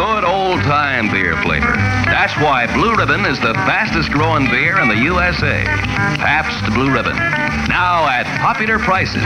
Good old-time beer flavor. That's why Blue Ribbon is the fastest-growing beer in the USA. Pabst Blue Ribbon. Now at popular prices.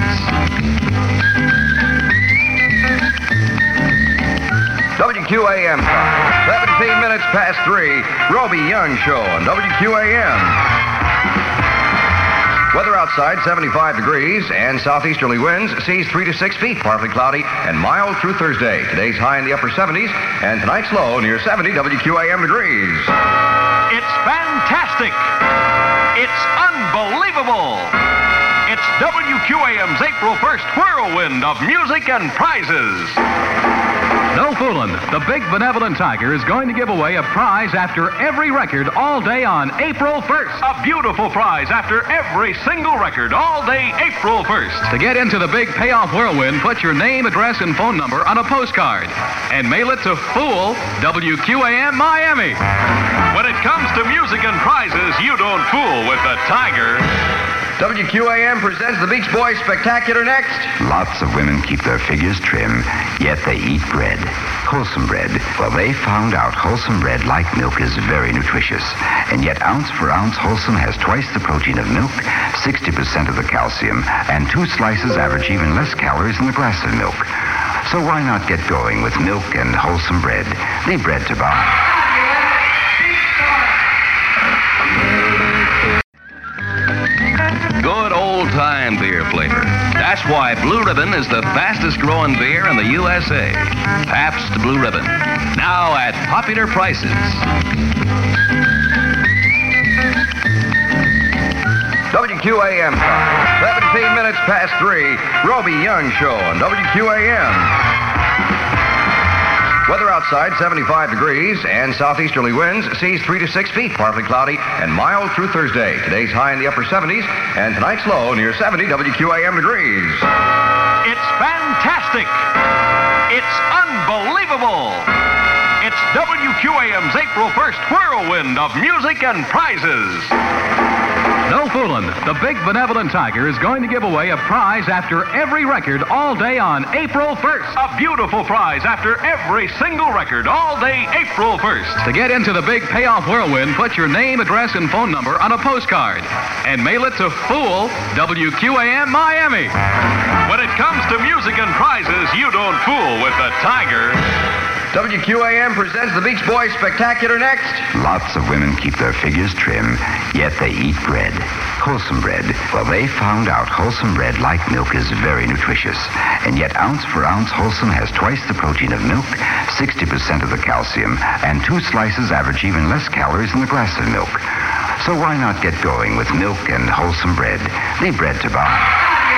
WQAM time. 17 minutes past 3. Roby Young Show on WQAM. Weather outside, 75 degrees and southeasterly winds. Seas 3 to 6 feet, partly cloudy and mild through Thursday. Today's high in the upper 70s and tonight's low near 70 WQAM degrees. It's fantastic. It's unbelievable. It's WQAM's April 1st whirlwind of music and prizes. No fooling. The Big Benevolent Tiger is going to give away a prize after every record all day on April 1st. A beautiful prize after every single record all day April 1st. To get into the big payoff whirlwind, put your name, address, and phone number on a postcard and mail it to Fool, WQAM Miami. When it comes to music and prizes, you don't fool with the Tiger. WQAM presents the Beach Boys Spectacular next. Lots of women keep their figures trim, yet they eat bread. Wholesome bread. Well, they found out wholesome bread, like milk, is very nutritious. And yet, ounce for ounce, wholesome has twice the protein of milk, 60% of the calcium, and 2 slices average even less calories than a glass of milk. So why not get going with milk and wholesome bread? The bread to buy. Good old-time beer flavor. That's why Blue Ribbon is the fastest-growing beer in the USA. Pabst Blue Ribbon. Now at popular prices. WQAM time. 17 minutes past 3. Roby Young Show on WQAM. Weather outside, 75 degrees and southeasterly winds. Seas 3 to 6 feet, partly cloudy and mild through Thursday. Today's high in the upper 70s and tonight's low near 70 WQAM degrees. It's fantastic. It's unbelievable. It's WQAM's April 1st whirlwind of music and prizes. No fooling. The Big Benevolent Tiger is going to give away a prize after every record all day on April 1st. A beautiful prize after every single record all day April 1st. To get into the big payoff whirlwind, put your name, address, and phone number on a postcard and mail it to Fool, WQAM Miami. When it comes to music and prizes, you don't fool with the Tiger. WQAM presents the Beach Boys Spectacular next. Lots of women keep their figures trim, yet they eat bread. Wholesome bread. Well, they found out wholesome bread, like milk, is very nutritious. And yet, ounce for ounce, wholesome has twice the protein of milk, 60% of the calcium, and 2 slices average even less calories than a glass of milk. So why not get going with milk and wholesome bread? The bread to buy.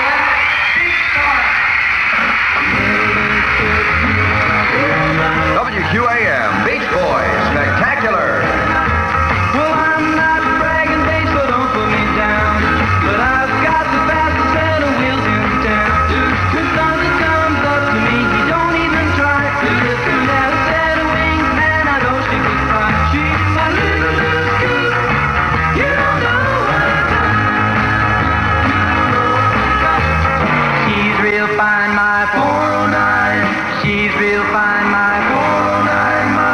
WQAM Beach Boys Spectacular. Well, I'm not bragging, babe, so don't put me down. But I've got the fastest set of wheels in town. When something comes up to me, he don't even try. If he had a set of wings, man, I know she could fly. She's my little scoop. You don't know what I got. She's real fine, my 409. She's real fine, my 409, my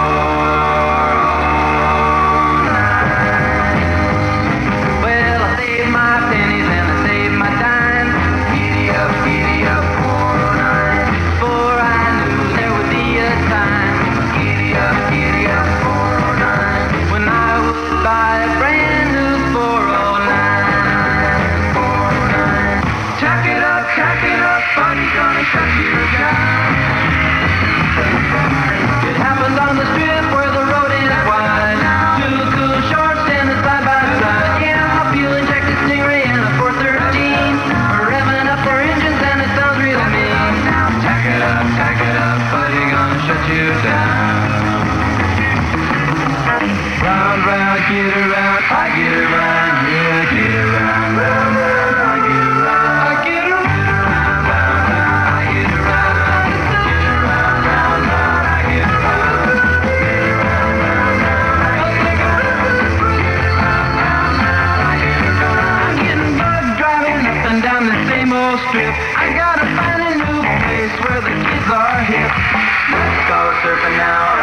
409. Well, I saved my pennies and I saved my dimes. Giddy up, 409. Before I knew there would be a time. Giddy up, 409. When I would buy a brand new 409. 409. Tack it up, buddy's gonna shut you down. It happens on the strip where the road is wide. 2 cool shorts standing side by side. Yeah, a fuel injected Stingray and a 413. We're revving up our engines and it sounds real mean. Now tack it up, buddy, gonna shut you down. Round, round, get around, I get around, yeah, get around, round, round, I get around, I get around. Strip. I gotta find a new place where the kids are hip. Let's go surfing now.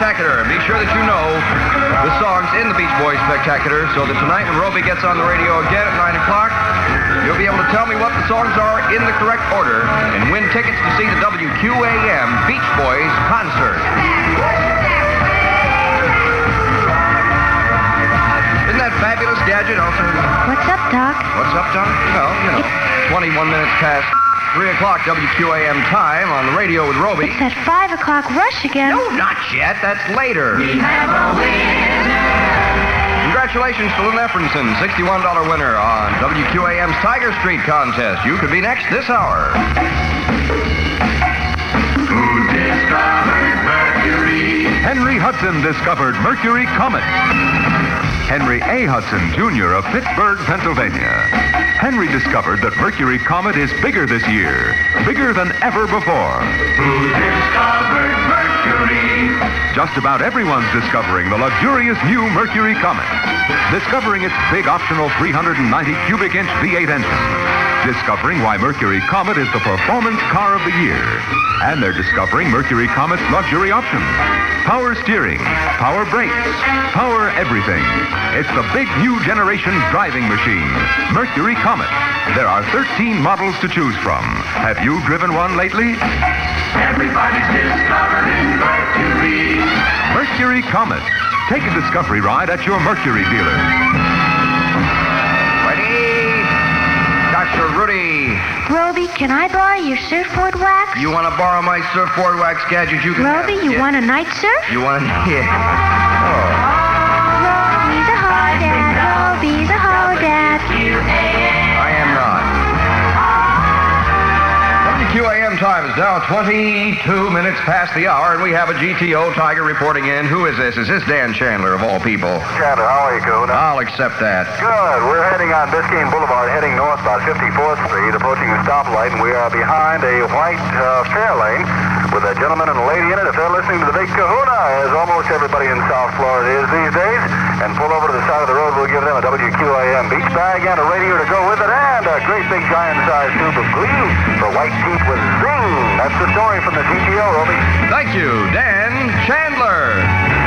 Spectacular. Be sure that you know the songs in the Beach Boys Spectacular so that tonight when Roby gets on the radio again at 9 o'clock, you'll be able to tell me what the songs are in the correct order and win tickets to see the WQAM Beach Boys concert. Isn't that fabulous gadget also? What's up, Doc? What's up, Doc? Well, 21 minutes past 3 o'clock WQAM time on the radio with Roby. It's that 5 o'clock rush again. No, not yet. That's later. Congratulations to Lynn Efrenson, $61 winner on WQAM's Tiger Street contest. You could be next this hour. Who discovered Mercury? Henry Hudson discovered Mercury Comet. Henry A. Hudson, Jr. of Pittsburgh, Pennsylvania. Henry discovered that Mercury Comet is bigger this year, bigger than ever before. Who discovered Mercury? Just about everyone's discovering the luxurious new Mercury Comet. Discovering its big optional 390 cubic inch V8 engine. Discovering why Mercury Comet is the performance car of the year. And they're discovering Mercury Comet's luxury options. Power steering, power brakes, power everything. It's the big new generation driving machine, Mercury Comet. There are 13 models to choose from. Have you driven one lately? Everybody's discovering Mercury. Mercury Comet. Take a discovery ride at your Mercury dealer. Ready? Dr. Rudy. Roby, can I borrow your surfboard wax? You want to borrow my surfboard wax gadget? You can Roby, have it. you Yeah. want a night surf? You want to... Yeah. Oh. Roby's a hard dad. Roby's a hard dad. I am not. WQAM time is now 22 minutes past the hour, and we have a GTO Tiger reporting in. Who is this? Is this Dan Chandler, of all people? Chandler, how are you, Coon? I'll accept that. Good. We're heading on Biscayne Boulevard, heading north about 54th Street, approaching the stoplight, and we are behind a white Fairlane with a gentleman and a lady in it. If they're listening to the Big Kahuna, as almost everybody in South Florida is these days, and pull over to the side of the road, we'll give them a WQAM beach bag and a radio to go with it, and a great big giant-sized tube of glue for white teeth with zing. That's the story from the GTO, Roby. Thank you, Dan Chandler.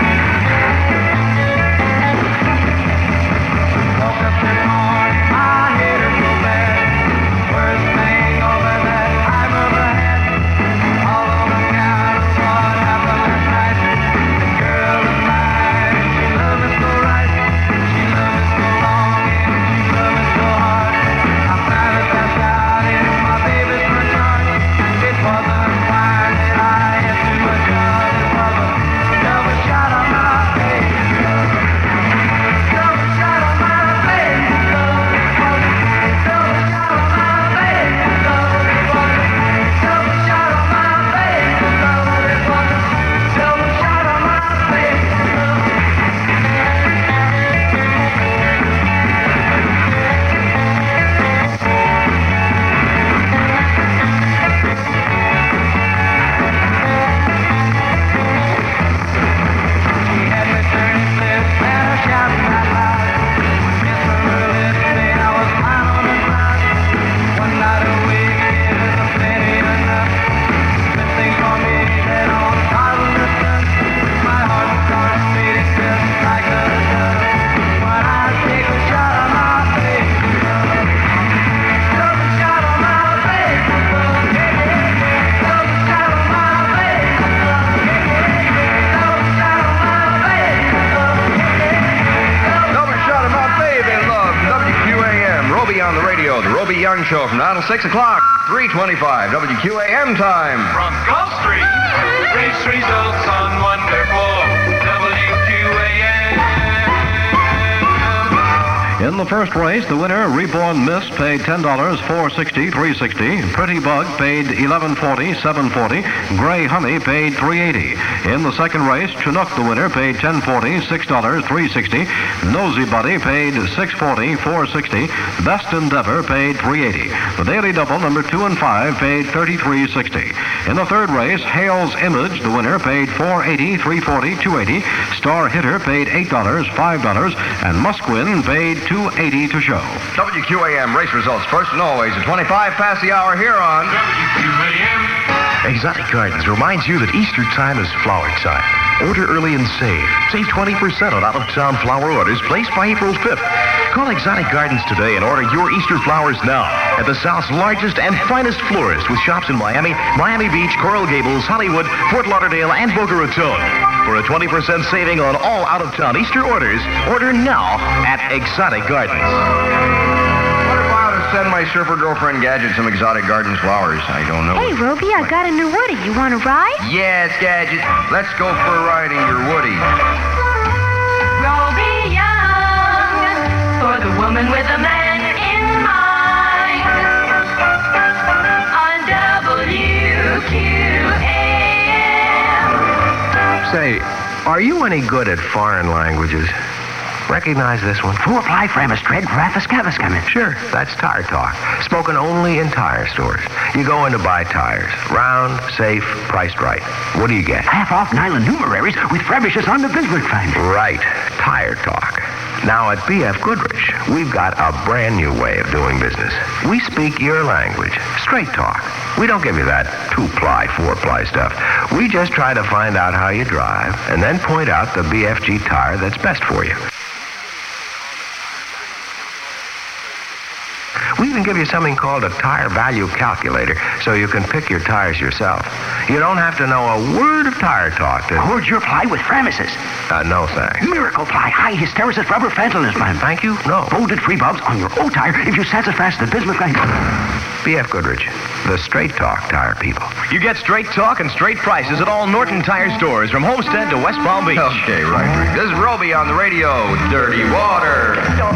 Woke up this morning, my head is so bad. Worst thing over that I've ever had. All on account of what happened last night. The girl is mine, she loved me so right. She loved me so long and she loved me so hard. I finally passed out in my baby's front yard. It wasn't fine that I had too much of it. It was a double shot on my face. Double shot on my face. Double shot on my face. Double shot on my face. Double shot on my face. She had me turning flips and I shouting out loud. Miss her early today, I was fine on the cloud. One night a week is plenty enough. Best thing for me that on top of the sun. My heart starts beating just like a dove. When I take a shot on my face. Double shot on my face. Double shot on my face. Double shot on my face. Double shot of my baby love. WQAM. Roby on the radio. The Roby Young Show from now till 6 o'clock. 3:25. WQAM time. From Gulf Street, race results on Wonderful WQAM. In the first race, the winner, Reborn Mist, paid $10, $4.60, $3.60. Pretty Bug paid $11.40, $7.40. Gray Honey paid $3.80. In the second race, Chinook, the winner, paid $10.40, $6, $3.60. Nosy Buddy paid $6.40, $4.60. Best Endeavor paid $3.80. The Daily Double, number 2 and 5, paid $33.60. In the third race, Hale's Image, the winner, paid $4.80, $3.40, $2.80. Star Hitter paid $8, $5, and Musquin paid $2.80 to show. WQAM race results first and always at 25 past the hour here on WQAM. Exotic Gardens reminds you that Easter time is flower time. Order early and save. Save 20% on out-of-town flower orders placed by April 5th. Call Exotic Gardens today and order your Easter flowers now at the South's largest and finest florist with shops in Miami, Miami Beach, Coral Gables, Hollywood, Fort Lauderdale, and Boca Raton. For a 20% saving on all out-of-town Easter orders, order now at Exotic Gardens. What if I ought to send my surfer girlfriend Gadget some Exotic Gardens flowers? I don't know. Hey, Roby, I got a new Woody. You want to ride? Yes, Gadget. Let's go for a ride in your Woody. Roby Young, for the woman with a man in mind. On WQAM. Say, are you any good at foreign languages? Recognize this one? Four-ply Framistred Rafiskaviskamin. Sure, that's Tire Talk. Spoken only in tire stores. You go in to buy tires. Round, safe, priced right. What do you get? Half off nylon numeraries with Frebishes on the Bismarck find. Right. Tire Talk. Now at B.F. Goodrich, we've got a brand new way of doing business. We speak your language. Straight talk. We don't give you that two-ply, four-ply stuff. We just try to find out how you drive and then point out the BFG tire that's best for you. We even give you something called a tire value calculator so you can pick your tires yourself. You don't have to know a word of tire talk to... Hold your ply with Framises. No, thanks. Miracle ply, high hysteresis rubber fentanyl, man. Thank you? No. Folded free bulbs on your old tire if you satisfy the Bismarck line. B.F. Goodrich, the straight talk tire people. You get straight talk and straight prices at all Norton Tire stores from Homestead to West Palm Beach. Okay, right, Rick. This is Roby on the radio. Dirty Water.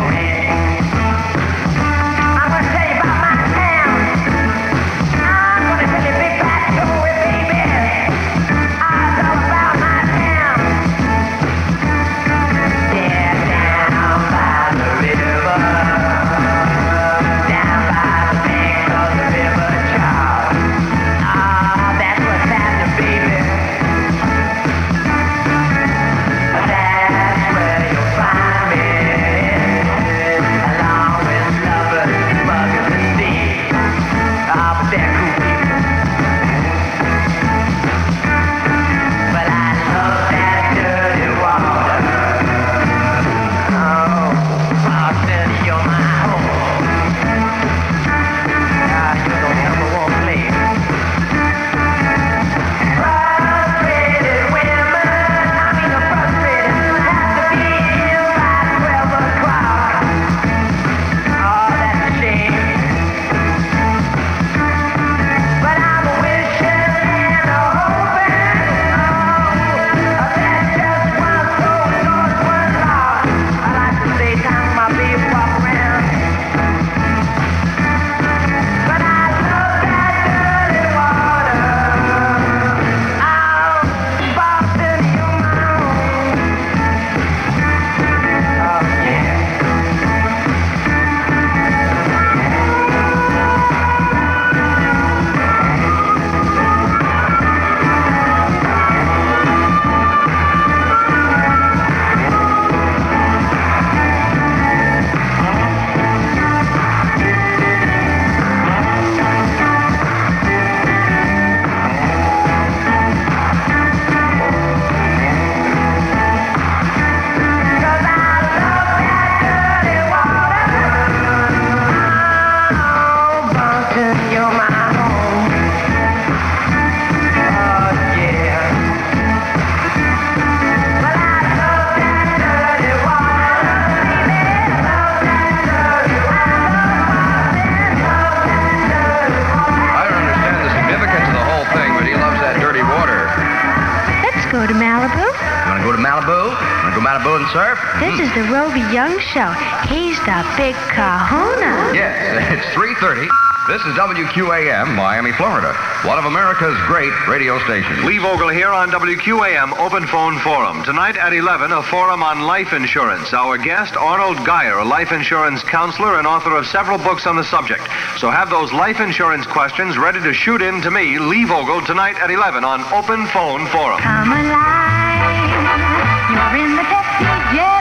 Surf? This is the Roby Young Show. He's the big kahuna. Yes, it's 3:30. This is WQAM, Miami, Florida. One of America's great radio stations. Lee Vogel here on WQAM Open Phone Forum. Tonight at 11, a forum on life insurance. Our guest, Arnold Geyer, a life insurance counselor and author of several books on the subject. So have those life insurance questions ready to shoot in to me, Lee Vogel, tonight at 11 on Open Phone Forum. Come alive. You're in the Pepsi generation.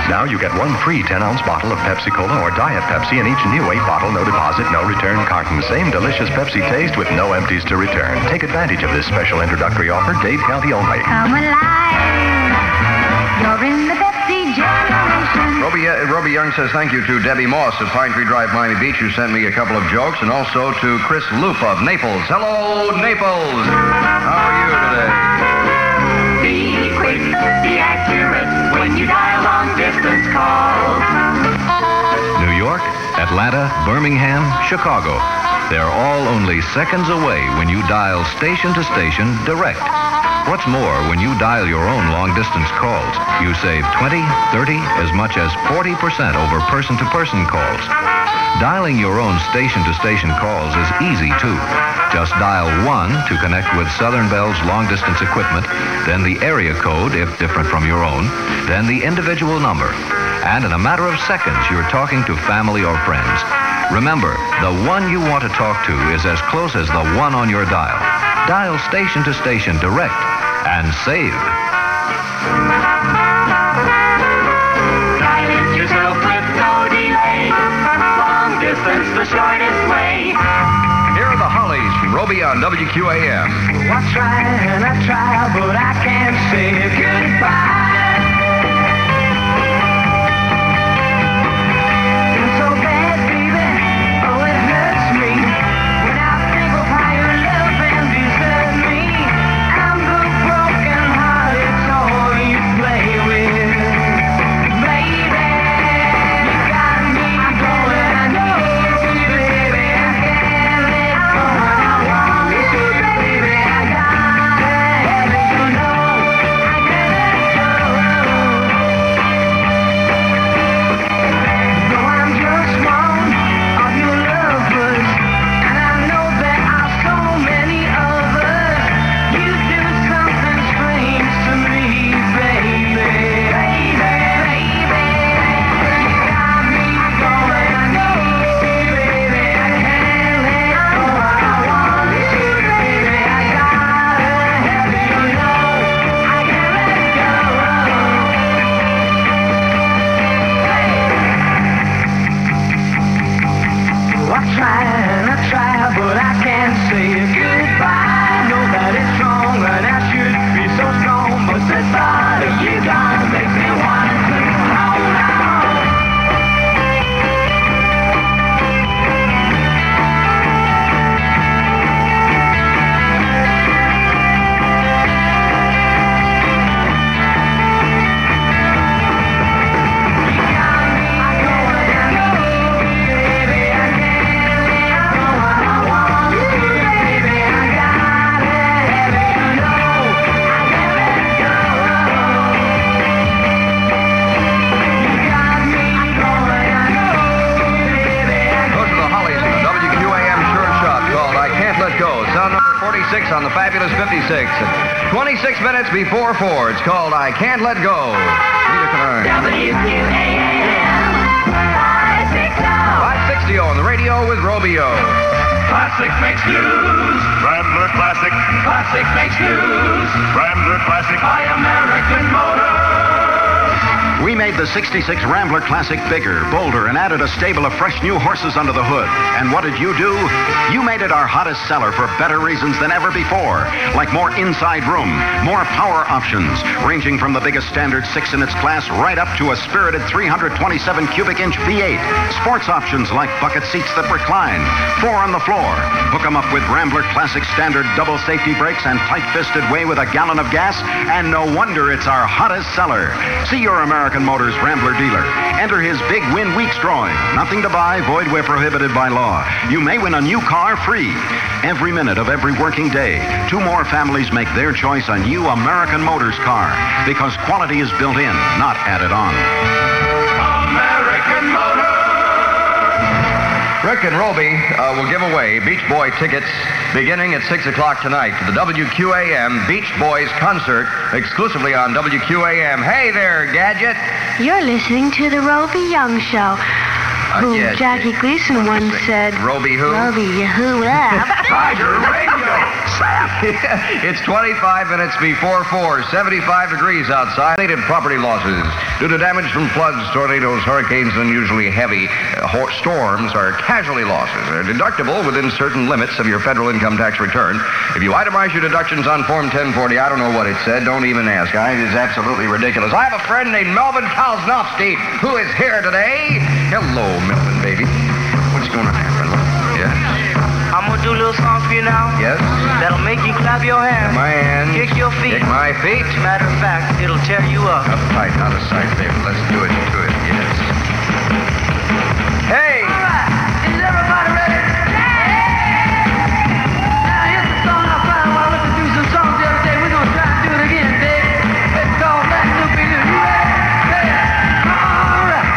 Now you get one free 10-ounce bottle of Pepsi-Cola or Diet Pepsi in each new 8-bottle, no deposit, no return carton. Same delicious Pepsi taste with no empties to return. Take advantage of this special introductory offer, Dade County only. Come alive. You're in the Pepsi generation. Roby Young says thank you to Debbie Moss of Pine Tree Drive, Miami Beach, who sent me a couple of jokes, and also to Chris Loop of Naples. Hello, Naples. How are you today? Be quick, be accurate when you dial long-distance calls. New York, Atlanta, Birmingham, Chicago. They're all only seconds away when you dial station to station direct. What's more, when you dial your own long-distance calls, you save 20, 30, as much as 40% over person-to-person calls. Dialing your own station-to-station calls is easy, too. Just dial 1 to connect with Southern Bell's long-distance equipment, then the area code, if different from your own, then the individual number. And in a matter of seconds, you're talking to family or friends. Remember, the one you want to talk to is as close as the one on your dial. Dial station-to-station direct and save. Dial it yourself with no delay. Long distance, the shortest way. Here are the Hollies from Roby on WQAM. I try and I try, but I can't say goodbye. You're so bad, baby. Oh, it hurts me when I think of how you love and desert me. I'm the broken-hearted toy you play with, baby. You got me going, I know, baby. I can't let go. I want you, baby. I gotta have it, you know. I can't let go. Though I'm just one of your lovers, and I know there are so many others, you do something strange to me, baby. Baby, you got me going, I know, baby. I can't let go. I want you, baby. I gotta have it, you know. I can't let go. I try and I try, but I can't say goodbye. Know that it's wrong and I should be so strong, but the thought of you gone makes me want to hold on. You got me going, I know, baby. I can't let go. I want you, baby. I gotta have it, you know. I can't let go. You got me going, I know, baby. Those are the Hollies in the WQAM Sure Shot called I Can't Let Go. Sound number 46 on the Fabulous 56. 26 minutes before 4. It's called I Can't Let Go. Neither can I. WQAM 560. 560 on the radio with Robio. Classic makes news. Rambler Classic. Classic makes news Rambler Classic. by American Motors. We made the 66 Rambler Classic bigger, bolder, and added a stable of fresh new horses under the hood. And what did you do? You made it our hottest seller for better reasons than ever before. Like more inside room, more power options, ranging from the biggest standard 6 in its class right up to a spirited 327 cubic inch V8. Sports options like bucket seats that recline, 4 on the floor. Hook 'em up with Rambler Classic standard double safety brakes and tight-fisted way with a gallon of gas, and no wonder it's our hottest seller. See your American Motors Rambler dealer. Enter his Big Win Weeks drawing. Nothing to buy, void where prohibited by law. You may win a new car free. Every minute of every working day, 2 more families make their choice a new American Motors car, because quality is built in, not added on. American Motors. Rick and Roby will give away Beach Boy tickets beginning at 6 o'clock tonight to the WQAM Beach Boys concert exclusively on WQAM. Hey there, Gadget. You're listening to the Roby Young Show. Who yes. Jackie Gleason once said, Roby who? Roby, who up? Tiger Radio. Sap. It's 25 minutes before 4, 75 degrees outside. Native property losses due to damage from floods, tornadoes, hurricanes, and unusually heavy storms are casualty losses. They're deductible within certain limits of your federal income tax return. If you itemize your deductions on Form 1040, I don't know what it said. Don't even ask. It is absolutely ridiculous. I have a friend named Melvin Kalsnofsky who is here today. Hello, Melvin, baby. What's going to happen? Yes? I'm gonna do a little song for you now. Yes? That'll make you clap your hands. My hands. Kick your feet. Kick my feet. Matter of fact, it'll tear you up. Uptight, out of sight, baby. Let's do it to it. Yes. Hey! All right. Is everybody ready? Now, here's the song I found while I went to do some songs the other day. We're gonna try and do it again, Dave. It's called That New Big New. You ready? Yeah. All right.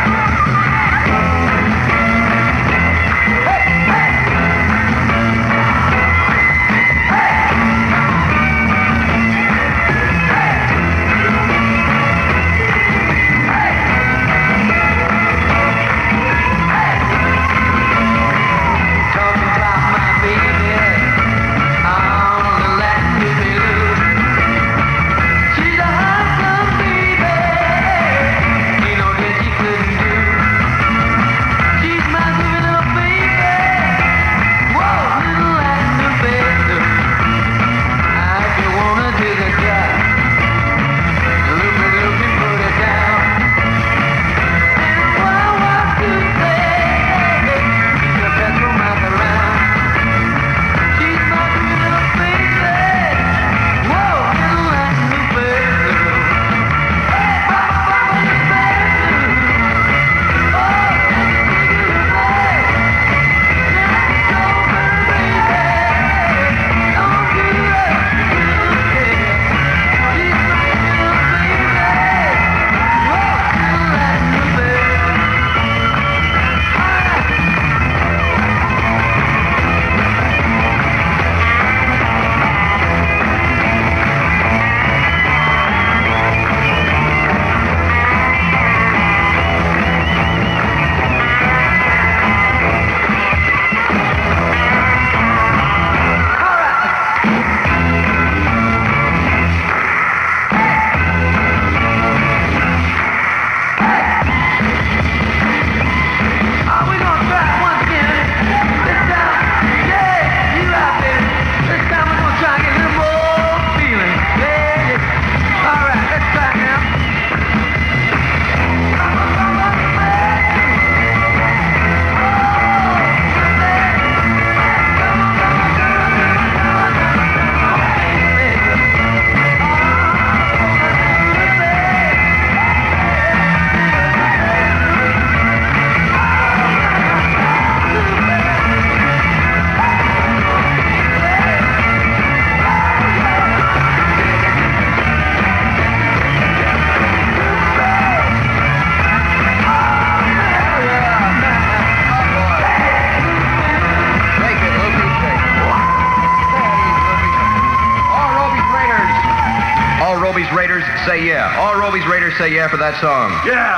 Raiders say yeah. All Roby's Raiders say yeah for that song.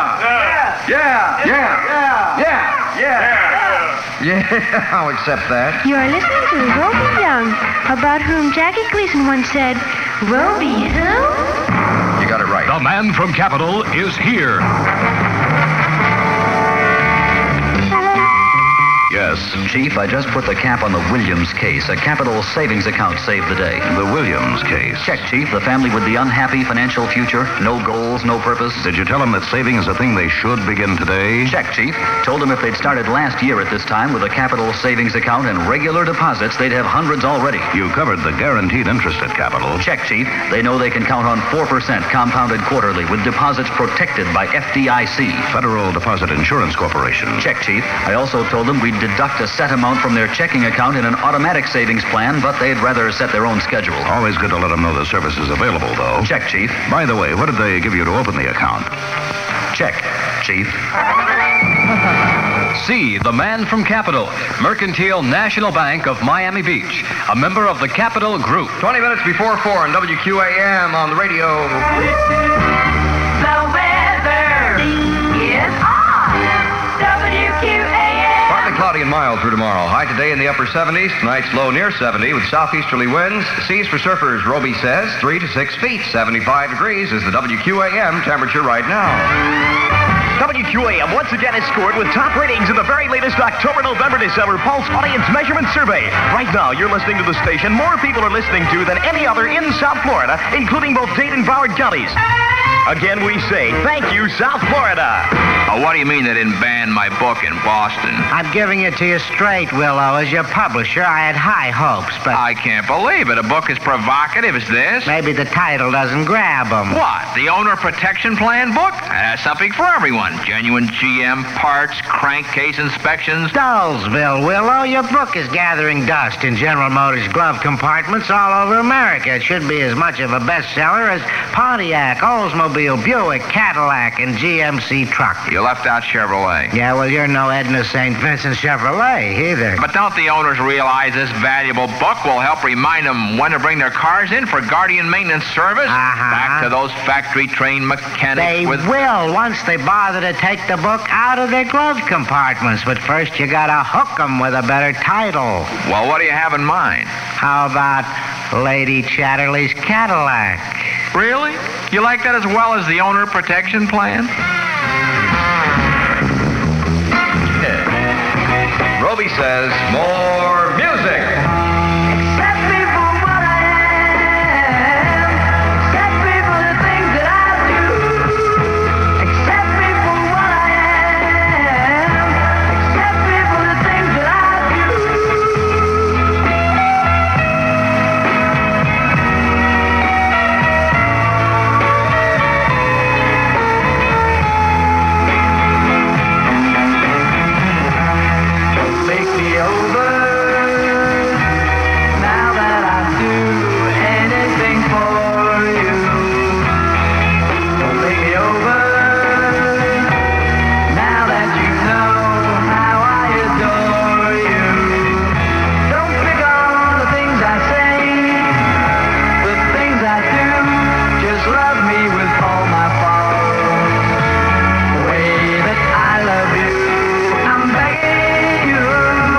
Yeah, I'll accept that. You're listening to Roby Young, about whom Jackie Gleason once said, Roby who? You got it right. The man from Capitol is here. Yes. Chief, I just put the cap on the Williams case. A Capital savings account saved the day. The Williams case. Check, Chief. The family with the unhappy financial future. No goals, no purpose. Did you tell them that saving is a thing they should begin today? Check, Chief. Told them if they'd started last year at this time with a Capital savings account and regular deposits, they'd have hundreds already. You covered the guaranteed interest at Capital. Check, Chief. They know they can count on 4% compounded quarterly with deposits protected by FDIC. Federal Deposit Insurance Corporation. Check, Chief. I also told them we'd deduct a set amount from their checking account in an automatic savings plan, but they'd rather set their own schedule. Always good to let them know the service is available, though. Check, Chief. By the way, what did they give you to open the account? Check, Chief. See the man from Capital, Mercantile National Bank of Miami Beach, a member of the Capital Group. 20 minutes before 4 on WQAM on the radio. The weather is on WQAM. Partly cloudy and mild through tomorrow. High today in the upper 70s. Tonight's low near 70 with southeasterly winds. Seas for surfers, Roby says, 3 to 6 feet. 75 degrees is the WQAM temperature right now. WQAM once again is scored with top ratings in the very latest October, November, December Pulse Audience Measurement Survey. Right now, you're listening to the station more people are listening to than any other in South Florida, including both Dade and Broward counties. Again, we say thank you, South Florida. What do you mean they didn't ban my book in Boston? I'm giving it to you straight, Willow. As your publisher, I had high hopes, but... I can't believe it. A book as provocative as this? Maybe the title doesn't grab them. What? The Owner Protection Plan book? That has something for everyone. Genuine GM parts, crankcase inspections. Dullsville, Willow. Your book is gathering dust in General Motors glove compartments all over America. It should be as much of a bestseller as Pontiac, Oldsmobile, Buick, Cadillac, and GMC truck. You left out Chevrolet. Yeah, well, you're no Edna St. Vincent Chevrolet either. But don't the owners realize this valuable book will help remind them when to bring their cars in for Guardian maintenance service? Back to those factory-trained mechanics They will once they bother to take the book out of their glove compartments. But first, you gotta hook them with a better title. Well, what do you have in mind? How about Lady Chatterley's Cadillac? Really? You like that as well as the Owner Protection Plan? Roby says, more music. Accept me for what I am. Accept me for the things that I do. Accept me for what I am. Accept me for the things that I Make me over now that I do anything for you. Don't make me over now that you know how I adore you. Don't pick on the things I say, the things I do. Just love me with all my faults, the way that I love you. I'm begging you.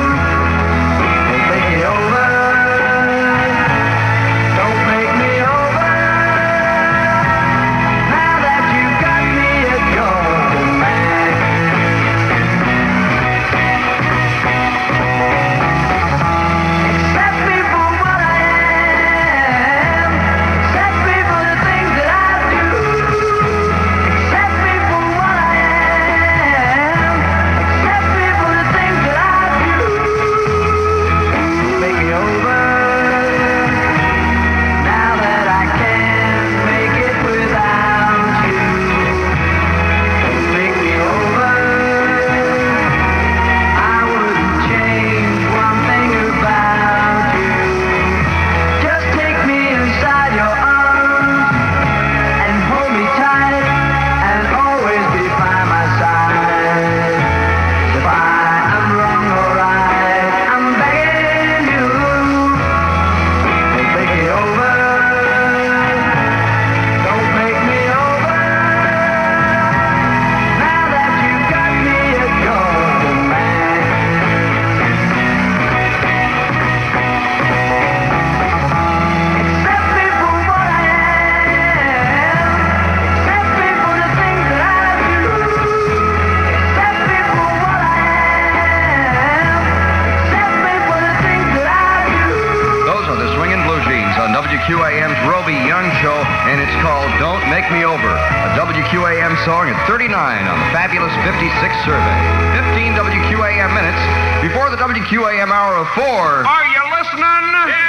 WQAM's Roby Young Show, and it's called Don't Make Me Over, a WQAM song at 39 on the fabulous 56 survey. 15 WQAM minutes before the WQAM hour of 4. Are you listening?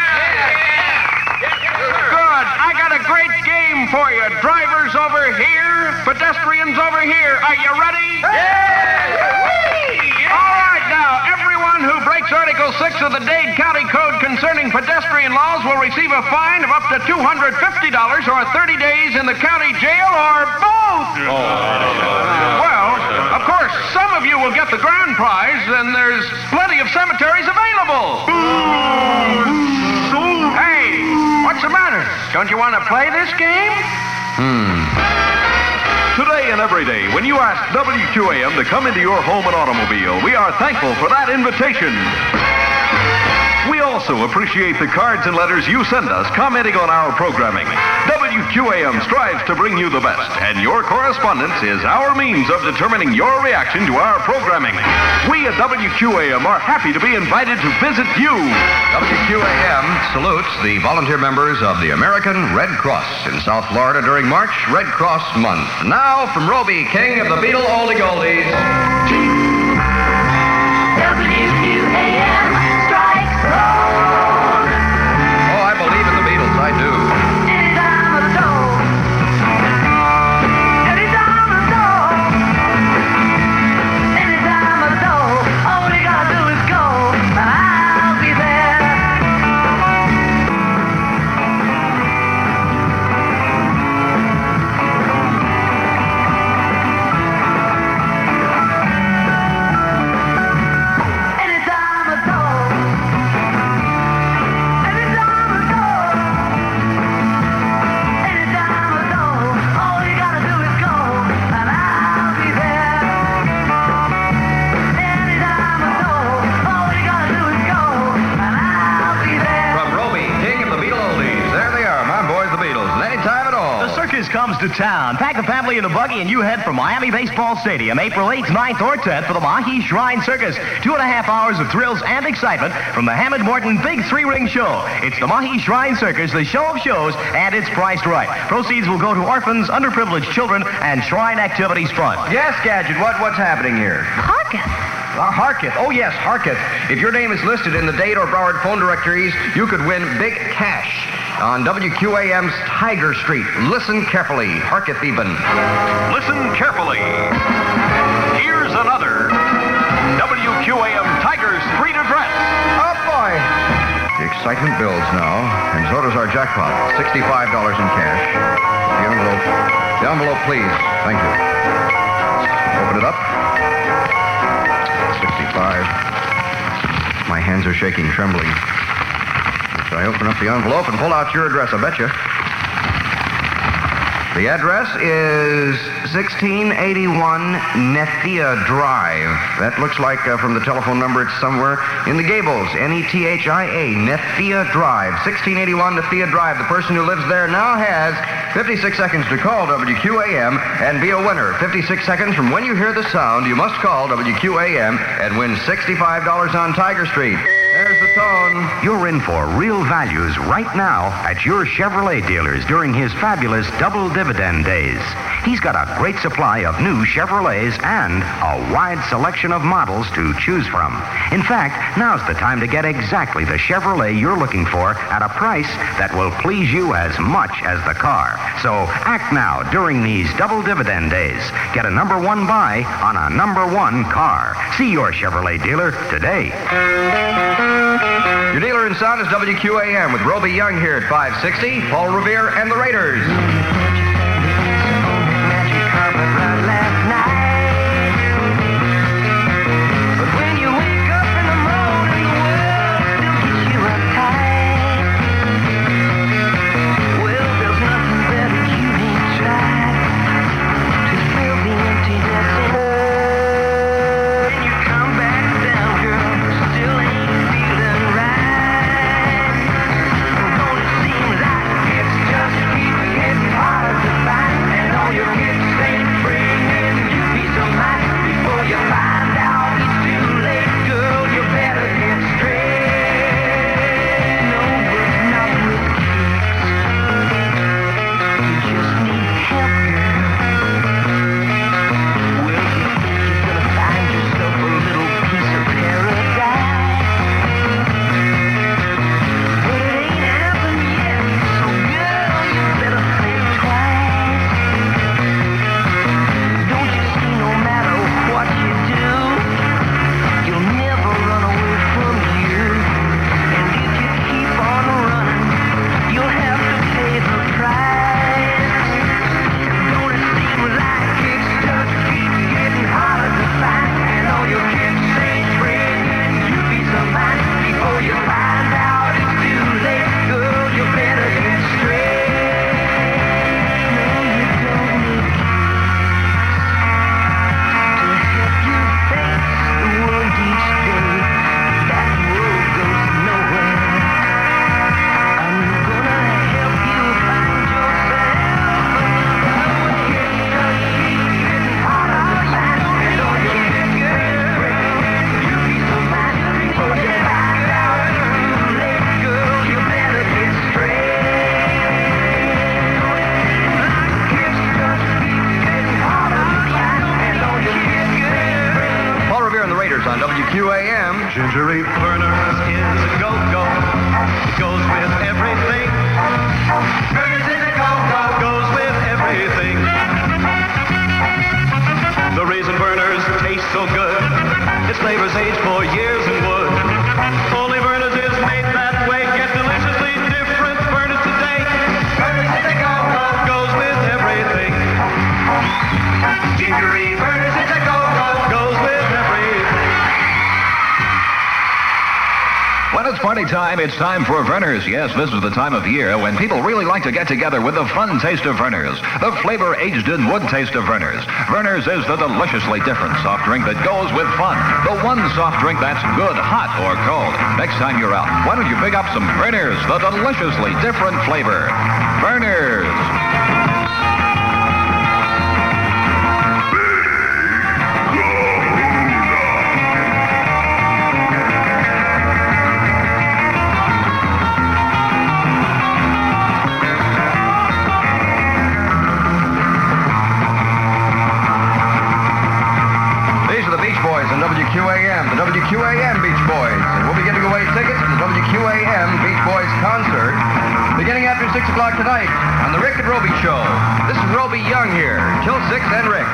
Good. I got a great game for you. Drivers over here, pedestrians over here. Are you ready? All right, now, everyone who breaks Article 6 of the Dade County Code concerning pedestrian laws will receive a fine of up to $250 or 30 days in the county jail or both. Well, of course, some of you will get the grand prize, and there's plenty of cemeteries available. Hey, what's the matter? Don't you want to play this game? Today and every day, when you ask WQAM to come into your home and automobile, we are thankful for that invitation. We also appreciate the cards and letters you send us commenting on our programming. WQAM strives to bring you the best, and your correspondence is our means of determining your reaction to our programming. We at WQAM are happy to be invited to visit you. WQAM salutes the volunteer members of the American Red Cross in South Florida during March Red Cross Month. Now, from Roby, king of the Beatle Oldie Goldies. WQAM strikes gold. Oh, I believe in the Beatles, I do. Anytime I told. Anytime I told. Anytime I told. All you gotta do is go, and I'll be there. Anytime I told. Anytime I told. Anytime I told. All you gotta do is go, and I'll be there. Anytime I told. All you gotta do is go, and I'll be there. From Roby, king of the Beatle Oldies. There they are, my boys, the Beatles. And anytime at all. The circus comes to town. Pack the family in a buggy and you head for Miami Baseball Stadium, April 8th, 9th, or 10th for the Mahi Shrine Circus. 2.5 hours of thrills and excitement from the Hammond Morton Big Three-Ring Show. It's the Mahi Shrine Circus, the show of shows, and it's priced right. Proceeds will go to orphans, underprivileged children, and Shrine Activities Fund. Yes, Gadget, what's happening here? Harketh. Harketh. Oh, yes, Harketh. If your name is listed in the Dade or Broward phone directories, you could win big cash on WQAM's Tiger Street. Listen carefully, Harketh Eben. Listen carefully. Here's another WQAM Tiger Street address. Oh, boy. The excitement builds now, and so does our jackpot. $65 in cash. The envelope. The envelope, please. Thank you. Open it up. 65. My hands are shaking, trembling. So I open up the envelope and pull out your address, I bet you. The address is 1681 Nethia Drive. That looks like from the telephone number it's somewhere in the Gables. Nethia, Nethia Drive. 1681 Nethia Drive. The person who lives there now has 56 seconds to call WQAM and be a winner. 56 seconds from when you hear the sound, you must call WQAM and win $65 on Tiger Street. There's the tone. You're in for real values right now at your Chevrolet dealers during his fabulous double dividend days. He's got a great supply of new Chevrolets and a wide selection of models to choose from. In fact, now's the time to get exactly the Chevrolet you're looking for at a price that will please you as much as the car. So act now during these double dividend days. Get a number one buy on a number one car. See your Chevrolet dealer today. Your dealer in sound is WQAM with Roby Young here at 560, Paul Revere and the Raiders. But when you wake up in the morning, the world still gets you uptight. Well, there's nothing better you ain't tried to fill the emptiness in. When you come back down, girl, still ain't feeling right. Don't it seem like it's just keep getting harder? AM. Gingery Burners is a go-go. It goes with everything. Burners is a go-go. Goes with everything. The reason Burners taste so good, its flavors age for years in wood. Only Burners is made that way. Get deliciously different Burners today. Burners is a go-go. Goes with everything. Gingery Burners is a go-go. Goes with everything. When it's party time, it's time for Vernors. Yes, this is the time of year when people really like to get together with the fun taste of Vernors. The flavor aged in wood taste of Vernors. Vernors is the deliciously different soft drink that goes with fun. The one soft drink that's good, hot, or cold. Next time you're out, why don't you pick up some Vernors, the deliciously different flavor. Vernors. WQAM, the WQAM Beach Boys. And we'll be giving away tickets to the WQAM Beach Boys concert beginning after 6 o'clock tonight on the Rick and Roby Show. This is Roby Young here. Till 6 and Rick.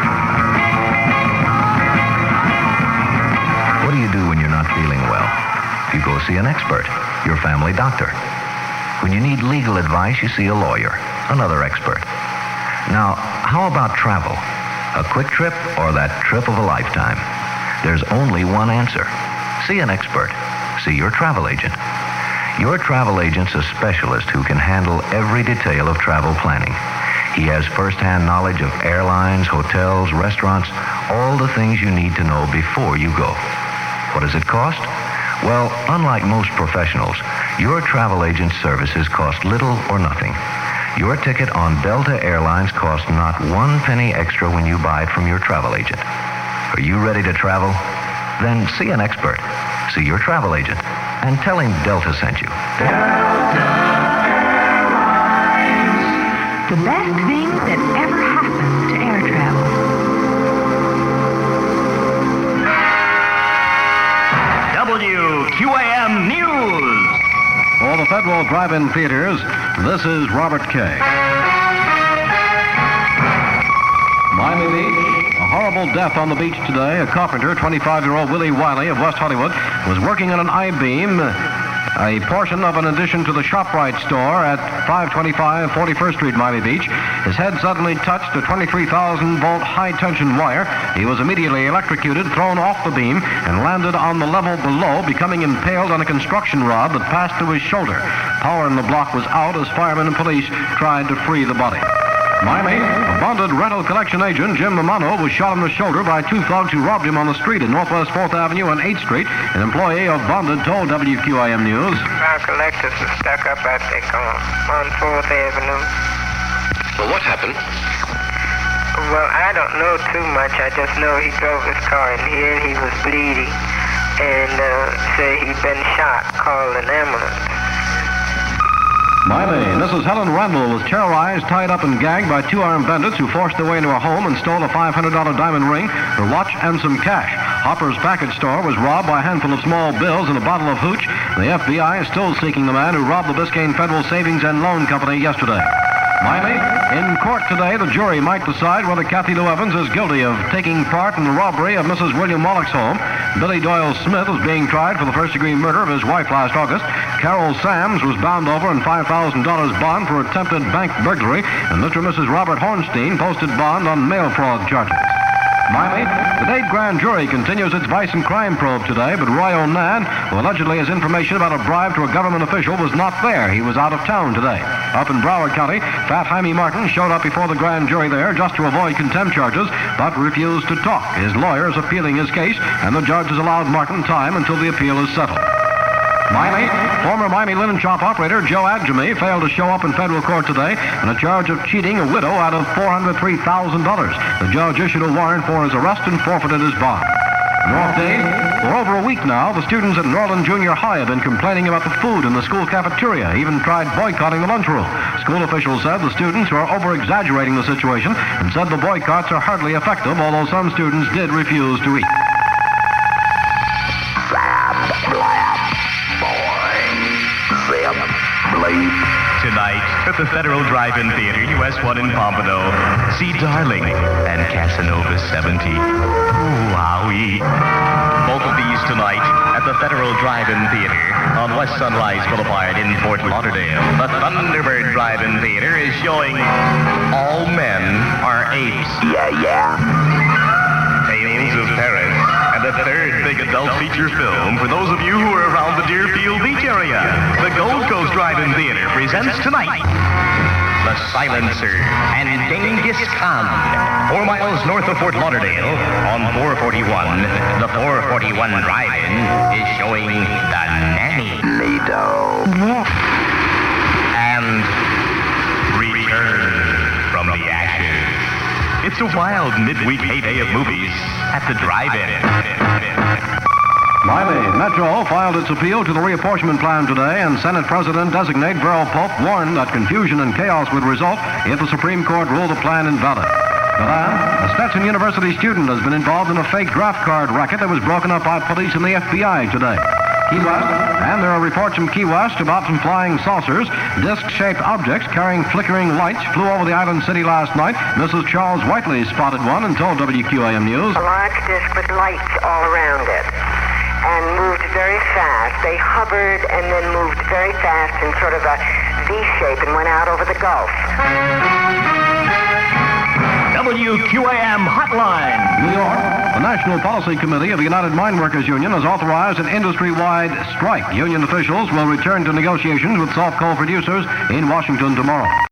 What do you do when you're not feeling well? You go see an expert, your family doctor. When you need legal advice, you see a lawyer, another expert. Now, how about travel? A quick trip or that trip of a lifetime? There's only one answer. See an expert. See your travel agent. Your travel agent's a specialist who can handle every detail of travel planning. He has first-hand knowledge of airlines, hotels, restaurants, all the things you need to know before you go. What does it cost? Well, unlike most professionals, your travel agent's services cost little or nothing. Your ticket on Delta Airlines costs not 1 penny extra when you buy it from your travel agent. Are you ready to travel? Then see an expert. See your travel agent. And tell him Delta sent you. Delta Airlines. The best thing that ever happened to air travel. WQAM News. For the Federal Drive-In Theaters, this is Robert Kay. Miami Beach. A horrible death on the beach today. A carpenter, 25-year-old Willie Wiley of West Hollywood, was working on an I-beam, a portion of an addition to the ShopRite store at 525 41st Street, Miami Beach. His head suddenly touched a 23,000-volt high-tension wire. He was immediately electrocuted, thrown off the beam, and landed on the level below, becoming impaled on a construction rod that passed through his shoulder. Power in the block was out as firemen and police tried to free the body. Miami, a bonded rental collection agent, Jim Mamano, was shot in the shoulder by two thugs who robbed him on the street in Northwest 4th Avenue and 8th Street. An employee of Bonded told WQAM News. Our collectors were stuck up, I think, on 4th Avenue. Well, what happened? Well, I don't know too much. I just know he drove his car in here and he was bleeding. And say he'd been shot, called an ambulance. Miami, Mrs. Helen Randall was terrorized, tied up, and gagged by two armed bandits who forced their way into her home and stole a $500 diamond ring, her watch, and some cash. Hopper's package store was robbed by a handful of small bills and a bottle of hooch. The FBI is still seeking the man who robbed the Biscayne Federal Savings and Loan Company yesterday. Miami, in court today, the jury might decide whether Kathy Lou Evans is guilty of taking part in the robbery of Mrs. William Wallach's home. Billy Doyle Smith is being tried for the first-degree murder of his wife last August. Carol Sams was bound over in $5,000 bond for attempted bank burglary, and Mr. and Mrs. Robert Hornstein posted bond on mail fraud charges. Miami, the Dade grand jury continues its vice and crime probe today, but Roy Onan, who allegedly has information about a bribe to a government official, was not there. He was out of town today. Up in Broward County, Fat Jaime Martin showed up before the grand jury there just to avoid contempt charges, but refused to talk. His lawyer is appealing his case, and the judge has allowed Martin time until the appeal is settled. Miami, former Miami linen shop operator Joe Adjemi failed to show up in federal court today on a charge of cheating a widow out of $403,000. The judge issued a warrant for his arrest and forfeited his bond. North Dade, for over a week now, the students at Norland Junior High have been complaining about the food in the school cafeteria, even tried boycotting the lunchroom. School officials said the students are over-exaggerating the situation and said the boycotts are hardly effective, although some students did refuse to eat. the Federal Drive-In Theater, US 1 in Pompano. See Darling and Casanova 70. Ooh, wowie. Both of these tonight at the Federal Drive-In Theater on West Sunrise Boulevard in Fort Lauderdale. The Thunderbird Drive-In Theater is showing All Men Are Apes. Yeah. Tales of Paris, and the third big adult feature film for those of you who are around the Deerfield Beach area. The Gold Coast Drive-In Theater presents tonight The Silencer and Genghis Khan. 4 miles north of Fort Lauderdale on 441. The 441 Drive-In is showing The Nanny. Lado. And Return from the Ashes. It's a wild midweek heyday of movies at the Drive-In. Miley, Metro filed its appeal to the reapportionment plan today, and Senate President-designate Beryl Pope warned that confusion and chaos would result if the Supreme Court ruled the plan invalid. Milan, a Stetson University student, has been involved in a fake draft card racket that was broken up by police and the FBI today. Key West, and there are reports from Key West about some flying saucers. Disc-shaped objects carrying flickering lights flew over the island city last night. Mrs. Charles Whiteley spotted one and told WQAM News. A large disc with lights all around it and moved very fast. They hovered and then moved very fast in sort of a V shape and went out over the Gulf. WQAM Hotline. New York, the National Policy Committee of the United Mine Workers Union has authorized an industry-wide strike. Union officials will return to negotiations with soft coal producers in Washington tomorrow.